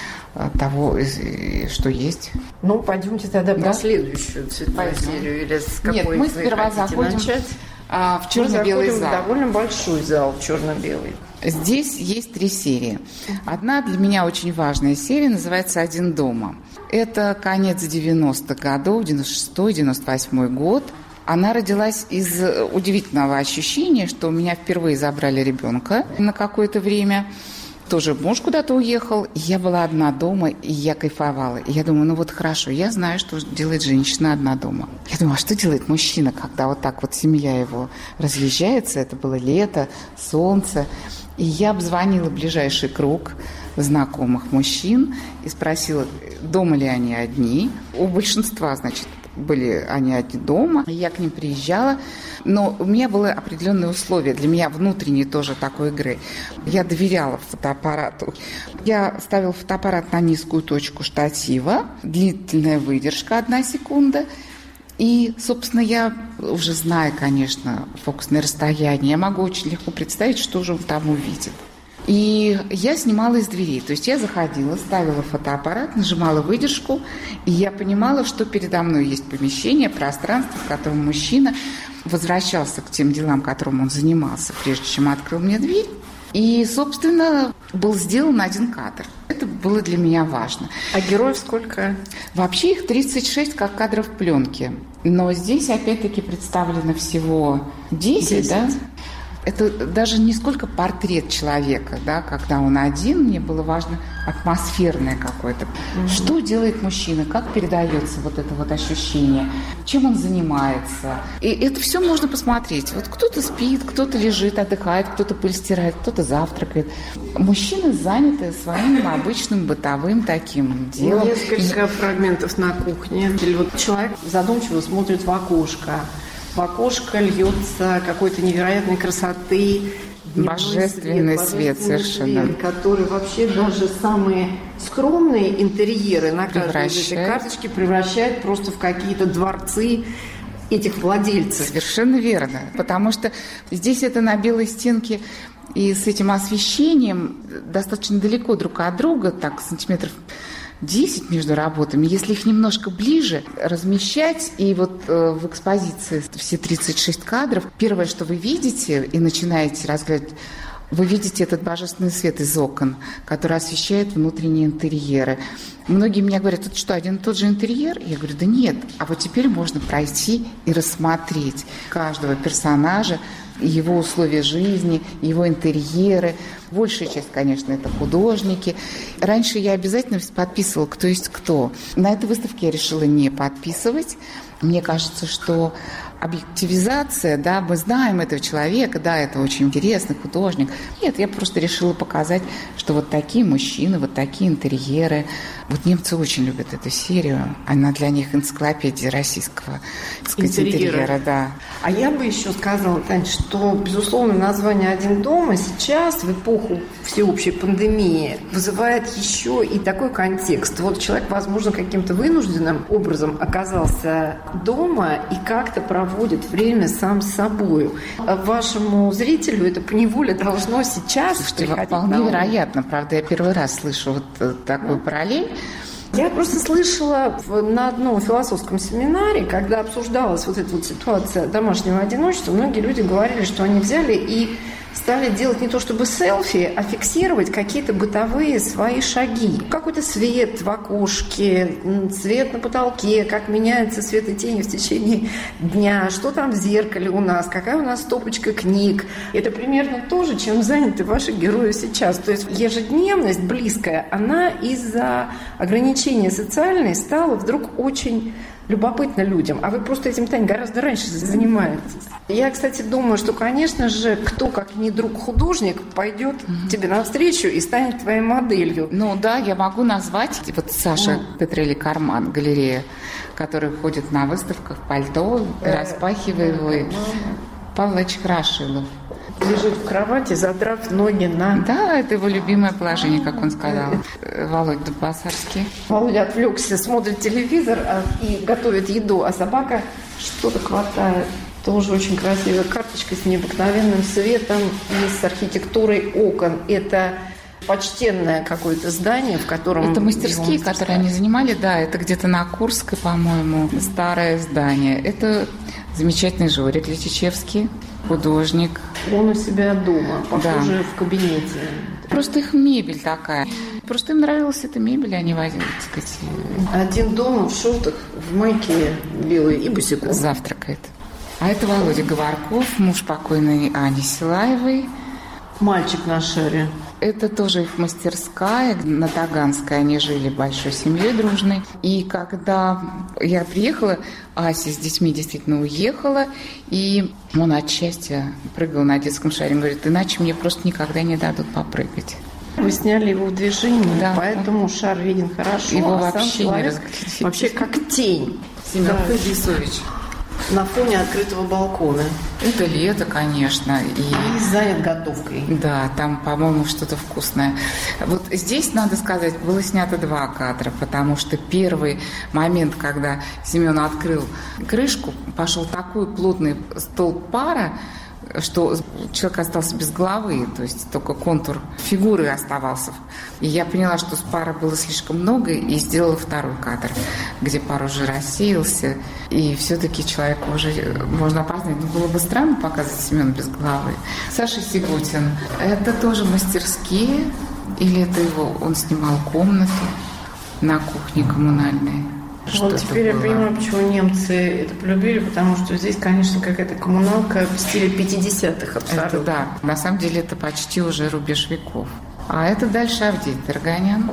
того, из, что есть. Ну, пойдемте тогда да? про следующую цветную серию. Или с какой Нет, мы сперва заходим начать? А, в черно-белый зал. В довольно большой зал, черно-белый. Здесь есть три серии. Одна для меня очень важная серия называется «Один дома». Это конец девяностых годов, девяносто шестой - девяносто восьмой год. Она родилась из удивительного ощущения, что у меня впервые забрали ребенка на какое-то время. Тоже муж куда-то уехал, и я была одна дома, и я кайфовала. И я думаю, ну вот хорошо, я знаю, что делает женщина одна дома. Я думаю, а что делает мужчина, когда вот так вот семья его разъезжается? Это было лето, солнце. И я обзвонила ближайший круг знакомых мужчин и спросила, дома ли они одни. У большинства, значит, были они одни дома. Я к ним приезжала, но у меня было определенные условия. Для меня внутренней тоже такой игры. Я доверяла фотоаппарату. Я ставила фотоаппарат на низкую точку штатива. Длительная выдержка, одна секунда. И, собственно, я уже знаю, конечно, фокусное расстояние. Я могу очень легко представить, что же он там увидит. И я снимала из дверей. То есть я заходила, ставила фотоаппарат, нажимала выдержку, и я понимала, что передо мной есть помещение, пространство, в котором мужчина возвращался к тем делам, которым он занимался, прежде чем открыл мне дверь. И, собственно, был сделан один кадр. Это было для меня важно. А героев сколько? Вообще их тридцать шесть, как кадров пленки. Но здесь, опять-таки, представлено всего десять, десять. Да? Это даже не сколько портрет человека, да, когда он один, мне было важно атмосферное какое-то. Mm-hmm. Что делает мужчина, как передается вот это вот ощущение, чем он занимается. И это все можно посмотреть. Вот кто-то спит, кто-то лежит, отдыхает, кто-то пыль стирает, кто-то завтракает. Мужчины заняты своим обычным бытовым таким делом. Несколько фрагментов на кухне. Или вот человек задумчиво смотрит в окошко. В окошко льется какой-то невероятной красоты, божественный свет, свет божественный совершенно, свет, который вообще даже самые скромные интерьеры на каждой из этой карточки превращает просто в какие-то дворцы этих владельцев. Совершенно верно, потому что здесь это на белой стенке и с этим освещением достаточно далеко друг от друга, так сантиметров десять между работами, если их немножко ближе размещать, и вот э, в экспозиции все тридцать шесть кадров, первое, что вы видите и начинаете разглядывать, вы видите этот божественный свет из окон, который освещает внутренние интерьеры. Многие мне говорят, это что, один и тот же интерьер? Я говорю, да нет, а вот теперь можно пройти и рассмотреть каждого персонажа, его условия жизни, его интерьеры. Большая часть, конечно, это художники. Раньше я обязательно подписывала, кто есть кто. На этой выставке я решила не подписывать. Мне кажется, что объективизация, да, мы знаем этого человека, да, это очень интересный художник. Нет, я просто решила показать, что вот такие мужчины, вот такие интерьеры, вот Вот немцы очень любят эту серию. Она для них энциклопедия российского, так сказать, интерьера. интерьера, да. А я бы еще сказала, Тань, что, безусловно, название «Один дома» сейчас, в эпоху всеобщей пандемии, вызывает еще и такой контекст. Вот человек, возможно, каким-то вынужденным образом оказался дома и как-то проводит время сам с собой. А вашему зрителю это поневоле должно сейчас Слушайте, приходить вполне на ум. вероятно. Правда, я первый раз слышу вот такую параллель. Я просто слышала на одном философском семинаре, когда обсуждалась вот эта вот ситуация домашнего одиночества, многие люди говорили, что они взяли и стали делать не то чтобы селфи, а фиксировать какие-то бытовые свои шаги. Какой-то свет в окошке, свет на потолке, как меняется свет и тени в течение дня, что там в зеркале у нас, какая у нас стопочка книг. Это примерно то же, чем заняты ваши герои сейчас. То есть ежедневность близкая, она из-за ограничения социальной стала вдруг очень любопытно людям. А вы просто этим, Тань, гораздо раньше занимаетесь. Я, кстати, думаю, что, конечно же, кто, как не друг-художник, пойдет угу. тебе навстречу и станет твоей моделью. Ну да, я могу назвать. Вот Саша ну. Петрелли Карман, галерея, которая ходит на выставках пальто, э, распахивая его. Э, Павлович Крашилов. Лежит в кровати, задрав ноги на... Да, это его любимое положение, как он сказал. Володя Дубасарский. Володя отвлекся, смотрит телевизор а, и готовит еду, а собака что-то хватает. Тоже очень красивая карточка с необыкновенным светом и с архитектурой окон. Это почтенное какое-то здание, в котором... Это мастерские, которые они занимали, да, это где-то на Курской, по-моему, старое здание. Это замечательный Жорик Летичевский, художник. Он у себя дома, похоже, да. в кабинете. Просто их мебель такая. Просто им нравилась эта мебель, они возили, так сказать. Один дома в шортах, в майке белой и босиком. Завтракает. А это Володя Говорков, муж покойной Ани Силаевой. Мальчик на шаре. Это тоже их мастерская. На Таганской они жили большой семьей дружной. И когда я приехала, Ася с детьми действительно уехала. И он от счастья прыгал на детском шаре. Он говорит, иначе мне просто никогда не дадут попрыгать. Вы сняли его в движении, да. Поэтому шар виден хорошо. Его а вообще сам не человек разглядеть. Вообще как тень. Семен да. Федисович. На фоне открытого балкона. Это лето, конечно. И... и занят готовкой. Да, там, по-моему, что-то вкусное. Вот здесь, надо сказать, было снято два кадра, потому что первый момент, когда Семен открыл крышку, пошел такой плотный столб пара, что человек остался без головы, то есть только контур фигуры оставался. И я поняла, что с пара было слишком много, и сделала второй кадр, где пар уже рассеялся, и все-таки человека уже можно опознать. Но было бы странно показывать Семена без головы. Саша Сигутин. Это тоже мастерские, или это его, он снимал комнаты на кухне коммунальной? Вот теперь я понимаю, почему немцы это полюбили, потому что здесь, конечно, какая-то коммуналка в стиле пятидесятых абсолютно. Это да. На самом деле это почти уже рубеж веков. А это дальше Авдей Тарганян.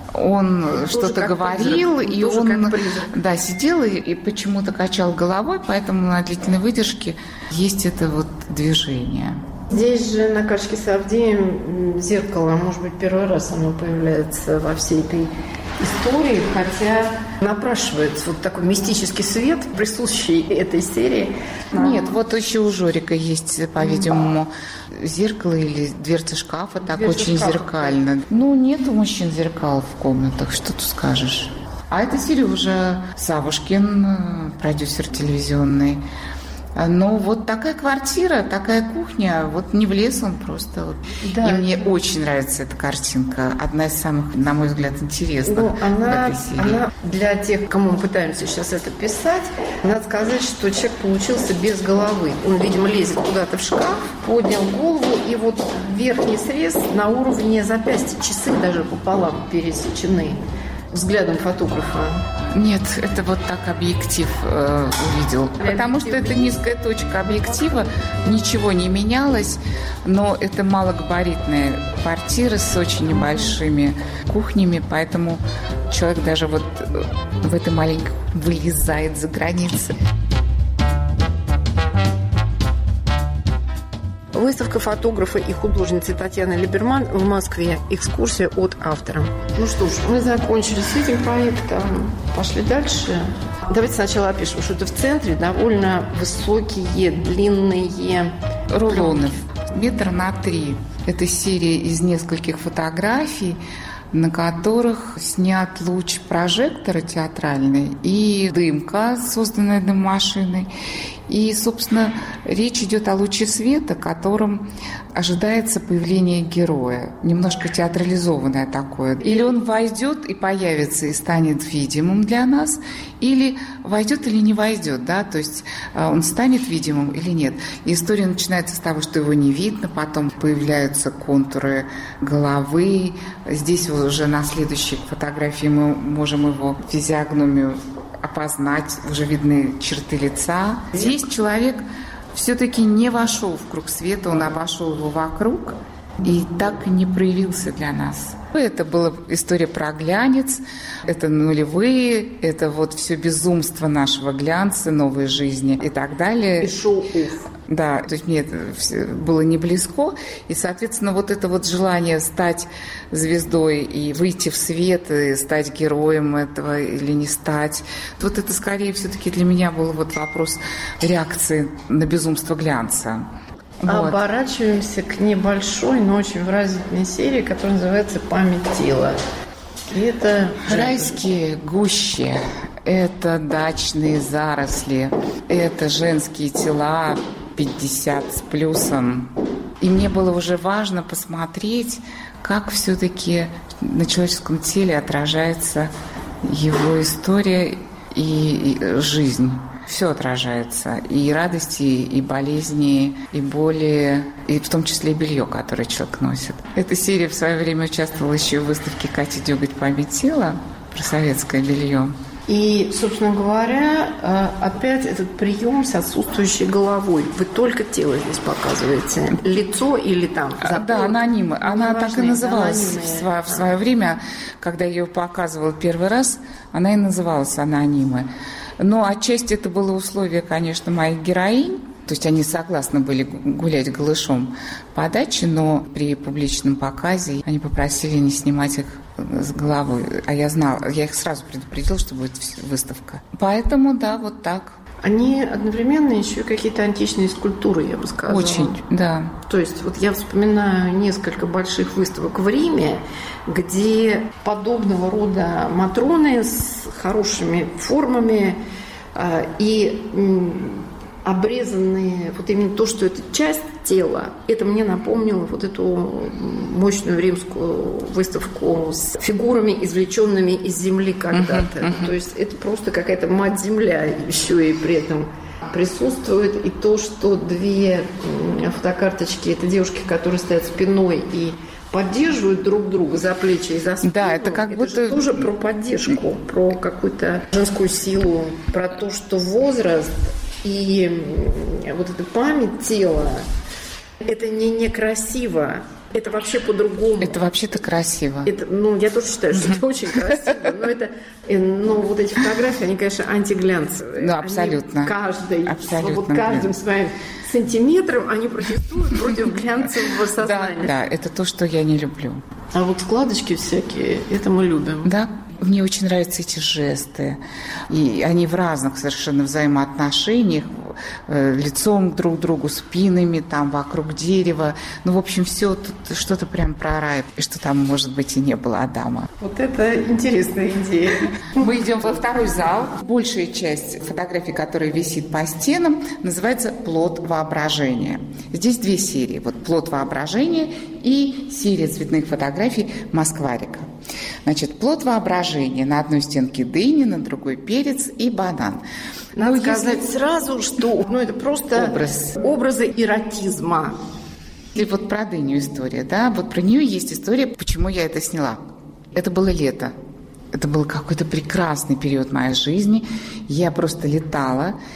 Он тоже что-то говорил, призрак. И тоже он да, сидел и, и почему-то качал головой, поэтому на длительной выдержке есть это вот движение. Здесь же на карточке с Авдеем зеркало, может быть, первый раз оно появляется во всей этой истории, хотя напрашивается вот такой мистический свет, присущий этой серии. Нет, вот еще у Жорика есть, по-видимому, зеркало или дверца шкафа, так дверца очень шкафа. Зеркально. Ну, нет у мужчин зеркал в комнатах, что тут скажешь. А это Сережа Савушкин, продюсер телевизионный. Но вот такая квартира, такая кухня, вот не влез он просто. Вот. Да. И мне очень нравится эта картинка. Одна из самых, на мой взгляд, интересных ну, она, в этой серии. Она для тех, кому мы пытаемся сейчас это писать, надо сказать, что человек получился без головы. Он, видимо, лезет куда-то в шкаф, поднял голову, и вот верхний срез на уровне запястья, часы даже пополам пересечены взглядом фотографа. Нет, это вот так объектив э, увидел. Потому что это низкая точка объектива, ничего не менялось, но это малогабаритные квартиры с очень небольшими кухнями, поэтому человек даже вот в этой маленькой вылезает за границы. Выставка фотографа и художницы Татьяны Либерман в Москве. Экскурсия от автора. Ну что ж, мы закончили с этим проектом. Пошли дальше. Давайте сначала опишем, что это в центре довольно высокие, длинные рулоны. Метр на три. Это серия из нескольких фотографий, на которых снят луч прожектора театральный и дымка, созданная дыммашиной. И, собственно, речь идет о луче света, которым ожидается появление героя. Немножко театрализованное такое. Или он войдет и появится, и станет видимым для нас, или войдет или не войдет, да, то есть он станет видимым или нет. И история начинается с того, что его не видно, потом появляются контуры головы. Здесь уже на следующей фотографии мы можем его физиогномию опознать, уже видны черты лица. Здесь человек все-таки не вошел в круг света, он обошел его вокруг и так и не проявился для нас. Это была история про глянец, это нулевые, это вот все безумство нашего глянца, новой жизни и так далее. И шоу-офф. Да, то есть мне это было не близко, и, соответственно, вот это вот желание стать звездой и выйти в свет, и стать героем этого или не стать, вот это скорее все-таки для меня был вот вопрос реакции на безумство глянца. Вот. Оборачиваемся к небольшой, но очень выразительной серии, которая называется «Память тела». И это райские гущи, это дачные заросли, это женские тела пятьдесят с плюсом. И мне было уже важно посмотреть, как все-таки на человеческом теле отражается его история и, и жизнь. Все отражается. И радости, и болезни, и боли, и в том числе и белье, которое человек носит. Эта серия в свое время участвовала еще и в выставке Кати Дёготь «Память тела» про советское белье. И, собственно говоря, опять этот прием с отсутствующей головой. Вы только тело здесь показываете. Лицо или там? Запор. Да, анонимы. Она так и называлась в свое, в свое время, когда я ее показывала первый раз, она и называлась «Анонимы». Но отчасти это было условие, конечно, моих героинь. То есть они согласны были гулять голышом по даче, но при публичном показе они попросили не снимать их с головой. А я знала, я их сразу предупредила, что будет выставка. Поэтому, да, вот так. Они одновременно еще и какие-то античные скульптуры, я бы сказала. Очень, да. То есть вот я вспоминаю несколько больших выставок в Риме, где подобного рода матроны с хорошими формами э, и э, обрезанные, вот именно то, что это часть тела, это мне напомнило вот эту мощную римскую выставку с фигурами, извлеченными из земли когда-то. Uh-huh, uh-huh. То есть это просто какая-то мать-земля еще и при этом присутствует. И то, что две фотокарточки, это девушки, которые стоят спиной и поддерживают друг друга за плечи и за спину. Да, это как это будто... же тоже про поддержку, про какую-то женскую силу, про то, что возраст и вот эта память тела, это не некрасиво, это вообще по-другому. Это вообще-то красиво. Это, ну, я тоже считаю, что это очень красиво, но это, ну, вот эти фотографии, они, конечно, антиглянцевые. Ну, абсолютно. Они каждый, абсолютно, вот каждым своим сантиметром они протестуют против глянцевого сознания. Да, да, это то, что я не люблю. А вот складочки всякие, это мы любим. Да. Мне очень нравятся эти жесты. И они в разных совершенно взаимоотношениях, э, лицом друг к другу, спинами, там, вокруг дерева. Ну, в общем, все тут что-то прям про рай. И что там, может быть, и не было Адама. Вот это интересная идея. Мы идем во второй зал. Большая часть фотографий, которая висит по стенам, называется «Плод воображения». Здесь две серии. Вот «Плод воображения» и серия цветных фотографий «Москварика». Значит, плод воображения. На одной стенке дыни, на другой перец и банан. Надо ну, сказать если... сразу, что ну, это просто образ. образы эротизма. И вот про дыню история, да? Вот про нее есть история, почему я это сняла. Это было лето. Это был какой-то прекрасный период моей жизни. Я просто летала.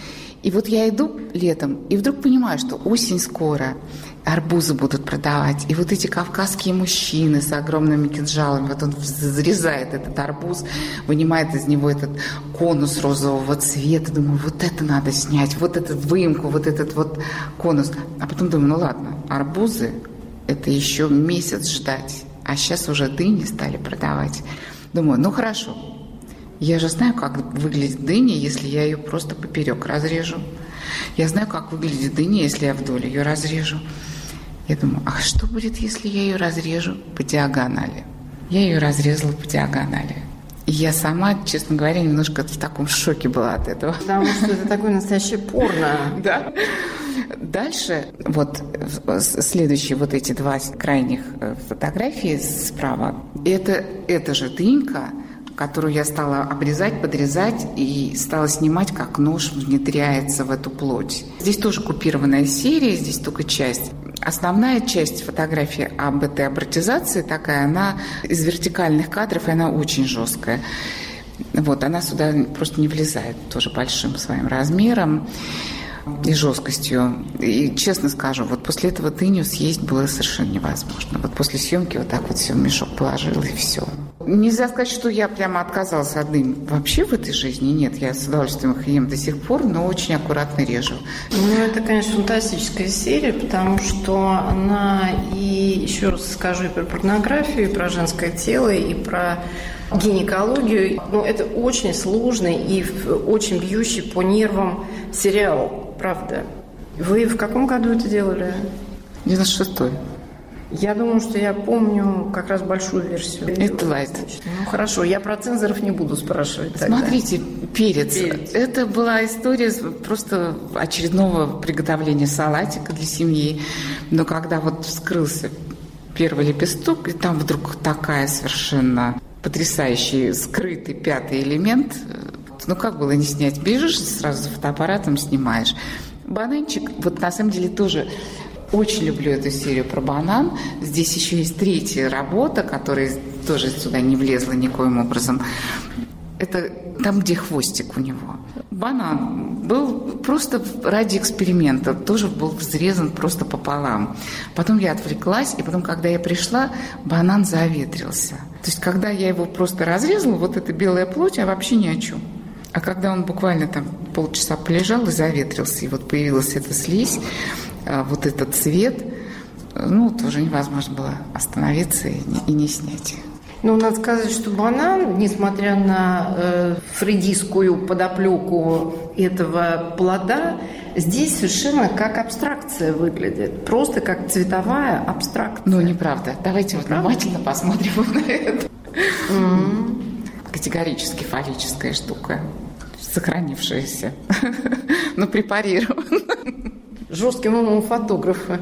И вот я иду летом, и вдруг понимаю, что осень скоро, арбузы будут продавать. И вот эти кавказские мужчины с огромными кинжалами, вот он зарезает этот арбуз, вынимает из него этот конус розового цвета. Думаю, вот это надо снять, вот эту выемку, вот этот вот конус. А потом думаю, ну ладно, арбузы – это еще месяц ждать. А сейчас уже дыни стали продавать. Думаю, ну хорошо. Я же знаю, как выглядит дыня, если я ее просто поперек разрежу. Я знаю, как выглядит дыня, если я вдоль ее разрежу. Я думаю, а что будет, если я ее разрежу по диагонали? Я ее разрезала по диагонали. И я сама, честно говоря, немножко в таком шоке была от этого. Потому что это такое настоящее порно. Да. Дальше, вот следующие вот эти два крайних фотографии справа, это, это же дынька, которую я стала обрезать, подрезать и стала снимать, как нож внедряется в эту плоть. Здесь тоже купированная серия, здесь только часть. Основная часть фотографии об этой абортизации такая, она из вертикальных кадров, и она очень жесткая. Вот, она сюда просто не влезает, тоже большим своим размером и жесткостью. И честно скажу, вот после этого дыню съесть было совершенно невозможно. Вот после съемки вот так вот все в мешок положила, и все. Нельзя сказать, что я прямо отказалась от дыни. Вообще в этой жизни нет. Я с удовольствием их ем до сих пор, но очень аккуратно режу. Ну, это, конечно, фантастическая серия, потому что она и, еще раз скажу, и про порнографию, и про женское тело, и про гинекологию. Ну, это очень сложный и очень бьющий по нервам сериал, правда. Вы в каком году это делали? девяносто шестой. Я думаю, что я помню как раз большую версию. Это лайт. Ну, хорошо, я про цензоров не буду спрашивать тогда. Смотрите, перец. перец. Это была история просто очередного приготовления салатика для семьи. Но когда вот вскрылся первый лепесток, и там вдруг такая совершенно потрясающий скрытый пятый элемент, ну как было не снять? Бежишь сразу за фотоаппаратом, снимаешь. Бананчик, вот на самом деле тоже... Очень люблю эту серию про банан. Здесь еще есть третья работа, которая тоже сюда не влезла никоим образом. Это там, где хвостик у него. Банан был просто ради эксперимента. Тоже был взрезан просто пополам. Потом я отвлеклась, и потом, когда я пришла, банан заветрился. То есть, когда я его просто разрезала, вот эта белая плоть, а вообще ни о чем. А когда он буквально там полчаса полежал и заветрился, и вот появилась эта слизь, вот этот цвет, ну, тоже невозможно было остановиться и не, и не снять. Ну, надо сказать, что банан, несмотря на э, фрейдистскую подоплеку этого плода, здесь совершенно как абстракция выглядит. Просто как цветовая абстракция. Ну, неправда. Давайте вот внимательно посмотрим вот на это. Mm-hmm. Категорически фаллическая штука, сохранившаяся, но препарирована. Жестким умом фотографа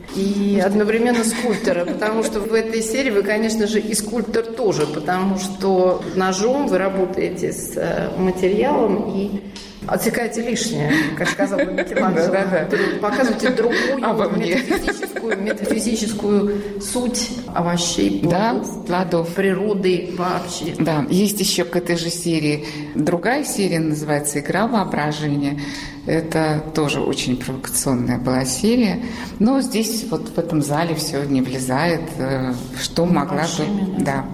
и одновременно скульптора, потому что в этой серии вы, конечно же, и скульптор тоже, потому что ножом вы работаете с материалом и отсекаете лишнее, как сказал бы Микеланджело. Показываете другую метафизическую, метафизическую суть овощей, плодов, да, плодов, природы вообще. Да, есть еще к этой же серии другая серия, называется «Игра воображения». Это тоже очень провокационная была серия. Но здесь вот в этом зале все не влезает, что ну, могла бы... Да.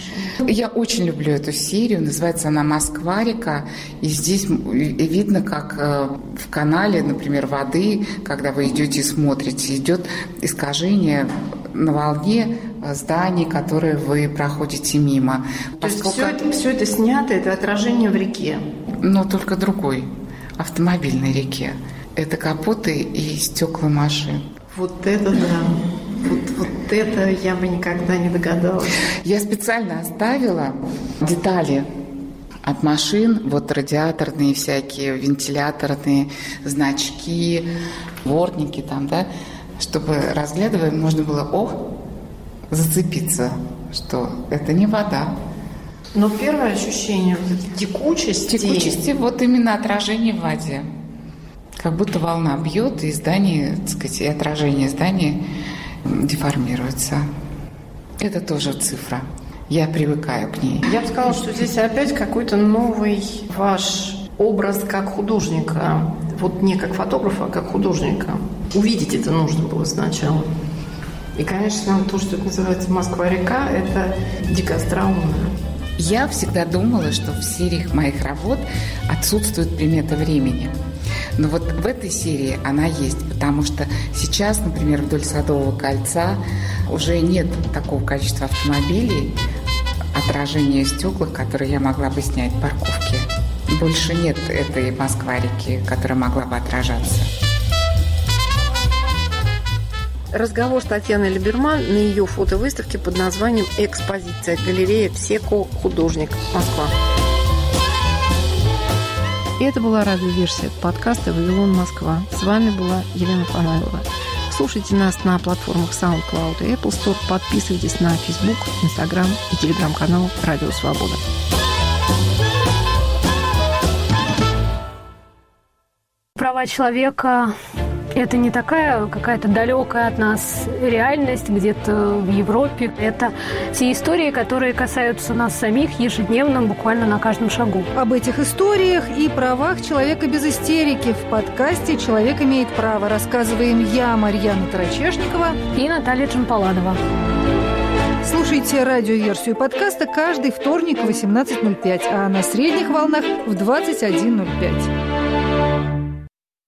Я очень люблю эту серию, называется она «Москварика», и здесь видно, как в канале, например, воды, когда вы идете и смотрите, идет искажение на волне зданий, которые вы проходите мимо. То есть все это, все это снято, это отражение в реке? Но только другой, автомобильной реке. Это капоты и стекла машин. Вот это да. Вот, вот это я бы никогда не догадалась. Я специально оставила детали от машин, вот радиаторные всякие, вентиляторные значки, дворники там, да, чтобы, разглядывая, можно было, о, зацепиться, что это не вода. Но первое ощущение текучести... Текучести, вот именно отражение в воде. Как будто волна бьет, и здание, так сказать, и отражение здания деформируется. Это тоже цифра. Я привыкаю к ней. Я бы сказала, что здесь опять какой-то новый ваш образ как художника вот не как фотографа, а как художника. Увидеть это нужно было сначала. И, конечно, то, что это называется «Москва-река», это дико остроумно. Я всегда думала, что в сериях моих работ отсутствует примета времени. Но вот в этой серии она есть, потому что сейчас, например, вдоль Садового кольца уже нет такого количества автомобилей, отражения в стеклах, которые я могла бы снять в парковке. Больше нет этой Москва-реки, которая могла бы отражаться. Разговор с Татьяной Либерман на ее фотовыставке под названием «Экспозиция. Галерея Псеко. Художник. Москва». И это была радиоверсия подкаста «Вавилон, Москва». С вами была Елена Фанаилова. Слушайте нас на платформах SoundCloud и Apple Store. Подписывайтесь на Facebook, Instagram и телеграм-канал «Радио Свобода». Права человека – это не такая какая-то далекая от нас реальность где-то в Европе. Это те истории, которые касаются нас самих ежедневно, буквально на каждом шагу. Об этих историях и правах человека без истерики в подкасте «Человек имеет право» рассказываем я, Марьяна Тарачешникова и Наталья Джампаладова. Слушайте радиоверсию подкаста каждый вторник в восемнадцать ноль пять, а на средних волнах в двадцать один ноль пять.